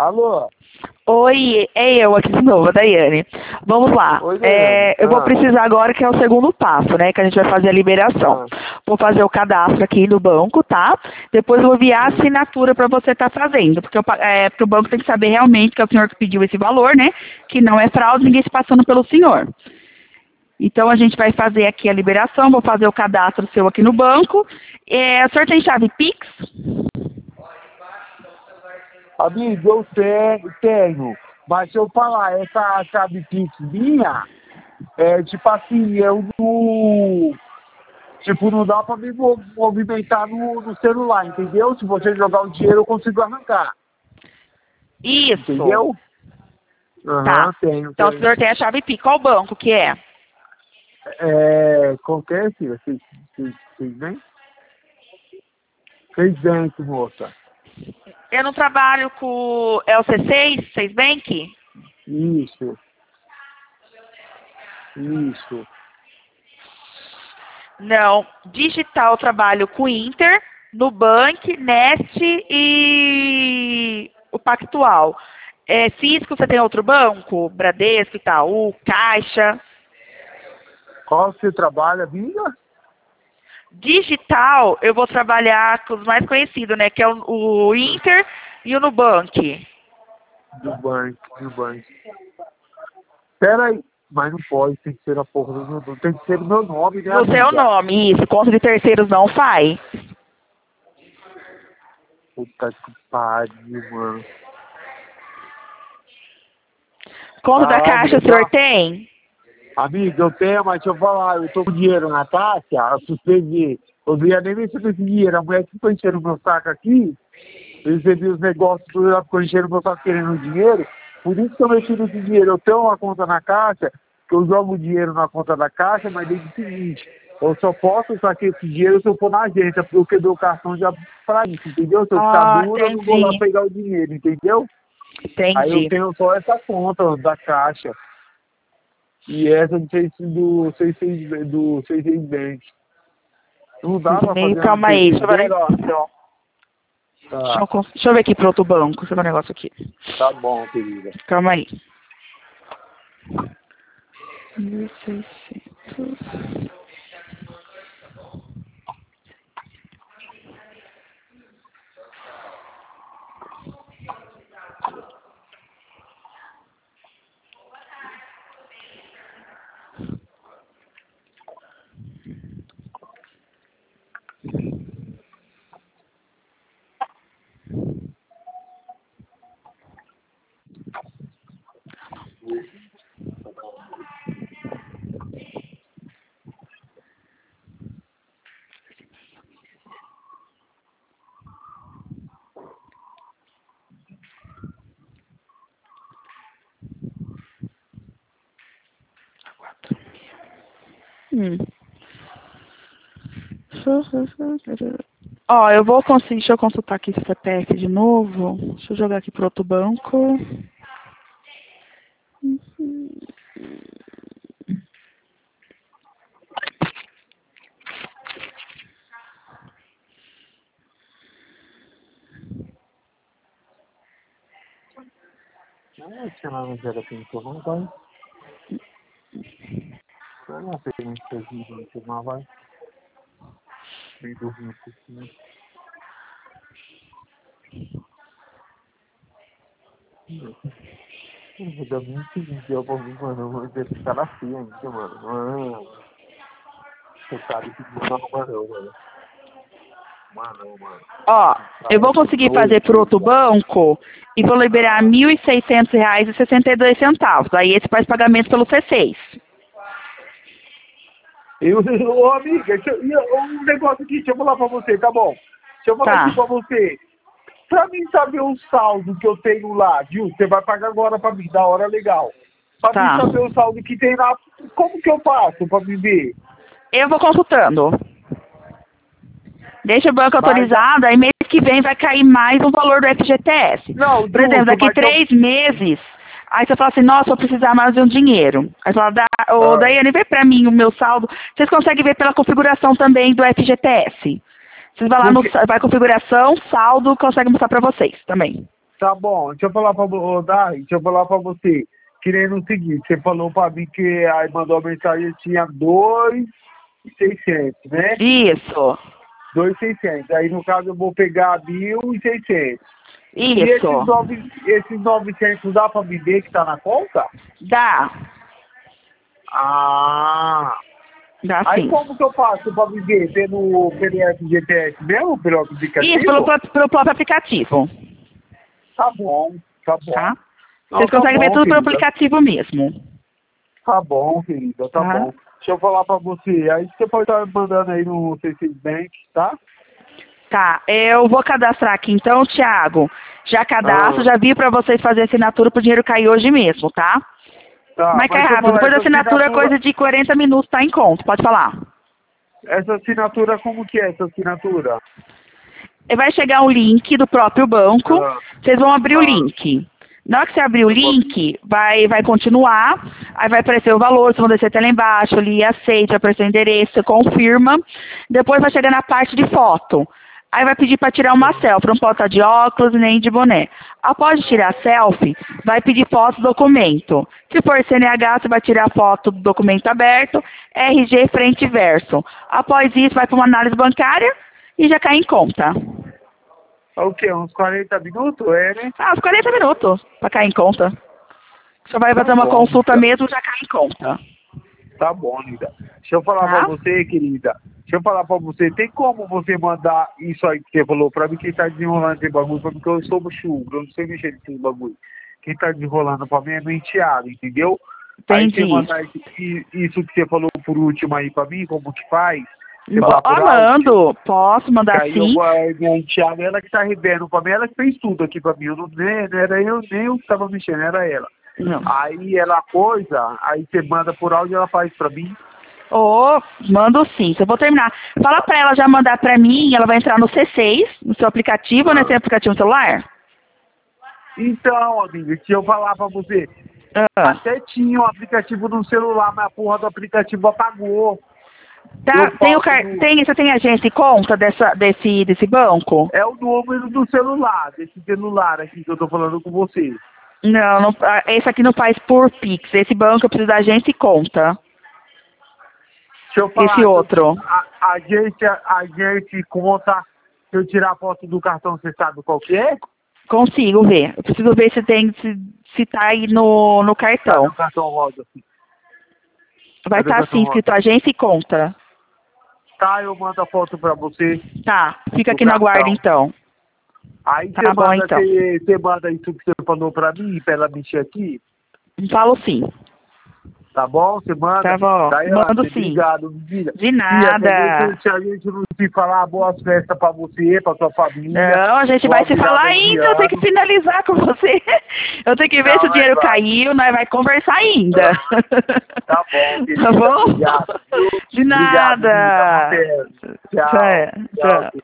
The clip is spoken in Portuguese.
Alô? Oi, é eu aqui de novo, a Daiane. Vamos lá. Oi, Daiane. Eu vou precisar agora que é o segundo passo, né? Que a gente vai fazer a liberação. Vou fazer o cadastro aqui no banco, tá? Depois eu vou enviar a assinatura para você estar fazendo. Porque o banco tem que saber realmente que é o senhor que pediu esse valor, né? Que não é fraude, ninguém se passando pelo senhor. Então a gente vai fazer aqui a liberação, vou fazer o cadastro seu aqui no banco. O senhor tem chave Pix? Amigo, eu tenho. Mas se eu falar, essa chave Pix minha, tipo assim, eu não... Tipo, não dá pra me movimentar no celular, entendeu? Se você jogar o dinheiro, eu consigo arrancar. Isso. Entendeu? Tá. Tenho. Então o senhor tem a chave Pix. Qual banco que é? Qualquer, filha? Vocês vêm? Vocês vêm, moça. Eu não trabalho com... É o C6, 6 Bank? Isso. Não. Digital eu trabalho com Inter, Nubank, Nest e o Pactual. Cisco, você tem outro banco? Bradesco, Itaú, Caixa? Qual você trabalha, amiga? Digital, eu vou trabalhar com os mais conhecidos, né? Que é o Inter e o Nubank. Do banco. Pera aí. Mas não pode, tem que ser a porra do meu nome. Tem que ser o meu nome, né, No seu amiga? nome, isso. Conta de terceiros não faz. Puta que pariu, mano. Conta da Caixa o senhor tem? Amiga, eu tenho, mas deixa eu falar, eu tô com dinheiro na caixa, eu suspendi. Eu não ia nem mexer com esse dinheiro. A mulher que ficou enchendo meu saco aqui, eu recebi os negócios, tudo, ela ficou enchendo meu saco querendo dinheiro. Por isso que eu mexi nesse dinheiro. Eu tenho uma conta na caixa, que eu jogo dinheiro na conta da caixa, mas desde o seguinte, eu só posso sacar esse dinheiro se eu for na agência, porque eu quebrei o cartão já pra isso, entendeu? Se eu ficar duro, eu não vou lá pegar o dinheiro, entendeu? Entendi. Aí eu tenho só essa conta da caixa. E essa do C6 Bank. Não dá pra fazer Calma aí, deixa eu ver o negócio. Tá. Deixa eu ver aqui pro outro banco. Deixa eu ver o negócio aqui. Tá bom, querida. Calma aí. 1.600. Ó, eu vou conseguir, deixa eu consultar aqui esse CPF de novo. Deixa eu jogar aqui pro outro banco. Não, tinha lá no zero pintor, não vai. Eu não sei nem se fez isso, não vai. Vem dormir um pouquinho. Eu vou dar muito vídeo pra mim, mano. Eu vou ver esse cara assim ainda, mano. Você sabe que não mano. Ó, eu vou conseguir fazer pro outro banco e vou liberar R$ 1.600,62. Aí esse faz pagamento pelo C6. Ô, amiga, um negócio aqui, deixa eu falar pra você, tá bom? Deixa eu falar aqui pra você. Pra mim saber o saldo que eu tenho lá, viu? Você vai pagar agora pra mim, da hora legal. Pra mim saber o saldo que tem lá, como que eu faço pra me ver? Eu vou consultando. Deixa o banco autorizado, aí mês que vem vai cair mais o valor do FGTS. Não, por exemplo, daqui 3 meses, aí você fala assim, nossa, eu vou precisar mais de um dinheiro. Aí você fala, Daiane, vê pra mim o meu saldo. Vocês conseguem ver pela configuração também do FGTS. Vocês vão lá vai configuração, saldo, consegue mostrar pra vocês também. Tá bom, deixa eu falar pra deixa eu falar pra você. Querendo o seguinte, você falou pra mim que aí mandou a mensagem tinha 2.600, né? Isso. 2.600. Aí no caso eu vou pegar 1.600. E Isso. esses 900 dá pra me ver que tá na conta? Dá. Ah. Dá Aí sim. como que eu faço pra me ver? Pelo GPS mesmo? Pelo aplicativo? Isso, pelo próprio aplicativo. Tá bom, tá bom. Tá? Não, Vocês tá conseguem ver bom, tudo pelo querida. aplicativo mesmo. Tá bom, querida, tá Tá? bom. Deixa eu falar pra você. Aí você pode estar me mandando aí no C6 Bank, tá? Tá, eu vou cadastrar aqui então, Thiago. Já cadastro, Ah, já vi pra vocês fazerem assinatura pro dinheiro cair hoje mesmo, tá? tá, Mas cai mas deixa eu rápido. falar, Depois da assinatura, coisa de 40 minutos tá em conta. Pode falar. essa assinatura como que é essa assinatura? E vai chegar um link do próprio banco. Ah, Vocês vão abrir o ah, link. Na hora que você abrir o eu vou... link, vai continuar. Aí vai aparecer o valor, vocês vão descer até lá embaixo, ali aceite, vai aparecer o endereço, você confirma. Depois vai chegar na parte de foto. Aí vai pedir para tirar uma selfie, não pode estar de óculos nem de boné. Após tirar a selfie, vai pedir foto do documento. Se for CNH, você vai tirar a foto do documento aberto, RG frente e verso. Após isso, vai para uma análise bancária e já cai em conta. O quê? Uns 40 minutos? É, né? Ah, uns 40 minutos para cair em conta. Só vai Tá fazer uma bom, consulta Lida. mesmo, já cai em conta. Tá bom, Lida. Deixa eu falar pra Tá? você, querida. Deixa eu falar pra você. Tem como você mandar isso aí que você falou pra mim? Quem tá desenrolando esse bagulho pra mim? Porque eu sou buchudo, eu não sei mexer nesse bagulho. Quem tá desenrolando pra mim é meu enteado, entendeu? Aí você Entendi. mandar isso que você falou por último aí pra mim, como que faz? Você manda por Ó, áudio? mando. Posso Que mandar aí eu sim? vou, aí minha enteada, ela que tá revendo pra mim, ela que fez tudo aqui pra mim. Eu não, não era eu, nem eu que tava mexendo, era ela. Não. Aí ela coisa, aí você manda por áudio e ela faz pra mim. Ô, mando sim. Se eu vou terminar. Fala pra ela já mandar pra mim, ela vai entrar no C6, no seu aplicativo, né? Tem aplicativo no celular? Então, amiga, se eu falar pra você, Ah. até tinha um aplicativo no celular, mas a porra do aplicativo apagou. Tá, Eu tem falo você tem agência e conta desse banco? é o número do celular, desse celular aqui que eu tô falando com você. Não, esse aqui não faz por Pix. Esse banco eu preciso da agência e conta. Deixa eu falar, Esse outro. a gente conta, se eu tirar a foto do cartão, você sabe qual que é? Consigo ver. Eu preciso ver se tá aí no Tá cartão. no cartão rosa. Assim. Vai Cadê o estar cartão assim, rosa? escrito agência e conta. Tá, eu mando a foto pra você Tá, fica do aqui na guarda cartão. então. Aí Tá bom então. você manda isso que você falou pra mim, pra ela mexer aqui, Falo sim. tá bom? Você manda? Tá bom. Daí, Mando sim. obrigado, filha. De Filha, nada. se a gente não se falar boas festas pra você, pra sua família. Não, a gente vai boa se falar virada de ainda. Eu tenho que ano. finalizar com você. Eu tenho que ver se o Não, aí dinheiro vai. caiu, nós vai conversar ainda. Tá bom, querida. Tá bom? Obrigado, viu? De Obrigado, nada. Lívia. Até. Tchau. Tchau. Tchau.